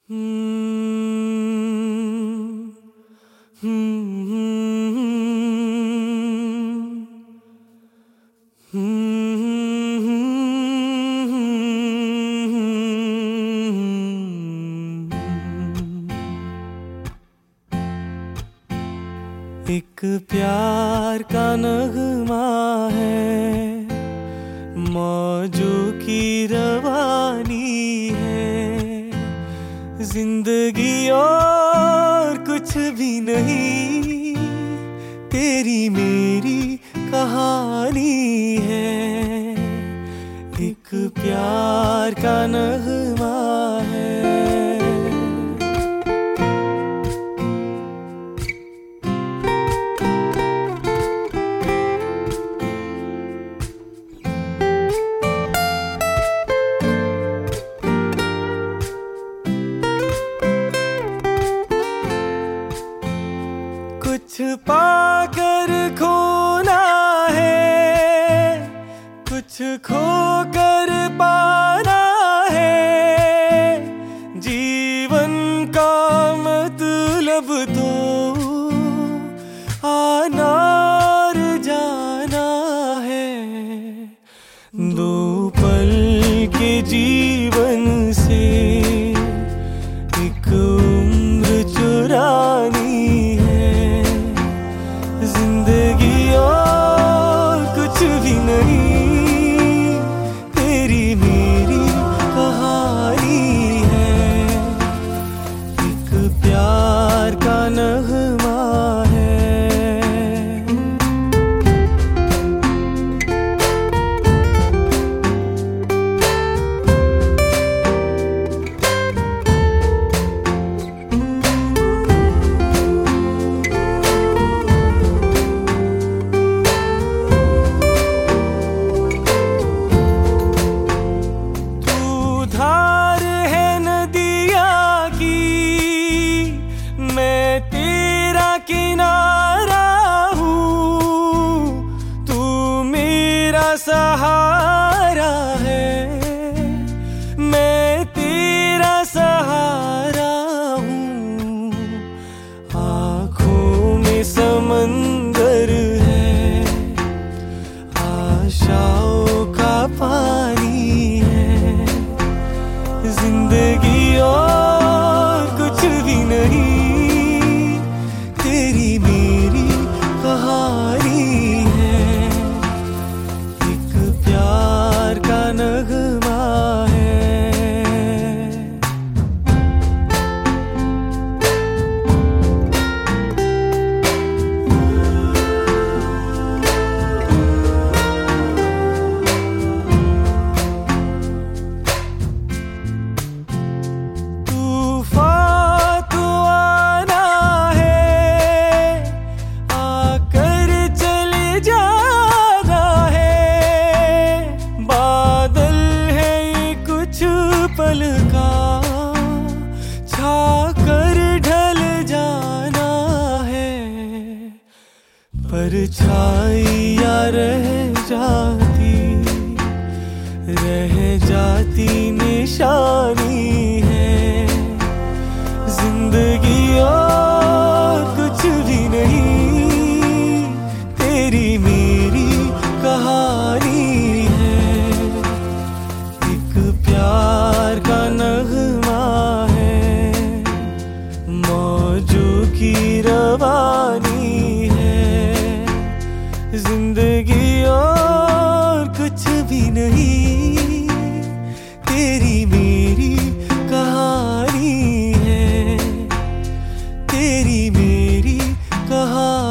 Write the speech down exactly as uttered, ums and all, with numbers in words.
एक प्यार का नगमा है, मौजों की रवानी है। जिंदगी और कुछ भी नहीं, तेरी मेरी कहानी है। एक प्यार का नगमा है। कुछ पाकर खोना है, कुछ खोकर पाना है। जीवन का मतलब तो आना और जाना है। दो पल के जीवन से एक उम्र चुरानी जिंदगी और कुछ भी नहीं, तेरी मेरी कहानी है। एक प्यार का नगमा है। धार है नदिया की, मैं तेरा किनारा हूँ। तू मेरा सहारा है, मैं तेरा सहारा हूँ। आँखों में समंदर है, आशाओं का पानी। जिंदगी और कुछ भी नहीं, तेरी मेरी कहानी है। एक प्यार का नगमा है। पल का छाकर ढल जाना है, परछाइयाँ रह जाती, रह जाती निशानी है। जिंदगी और कुछ भी नहीं, तेरी मेरी कहानी है। एक प्यार का नगमा है, मौजों की रवानी है। जिंदगी और कुछ भी नहीं, तेरी मेरी कहानी है। तेरी मेरी कहानी।